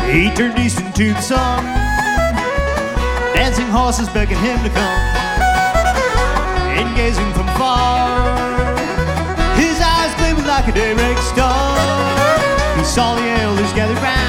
He turned east into the sun. Dancing horses begging him to come. And gazing from far, his eyes gleaming like a daybreak star. He saw the elders gathered round.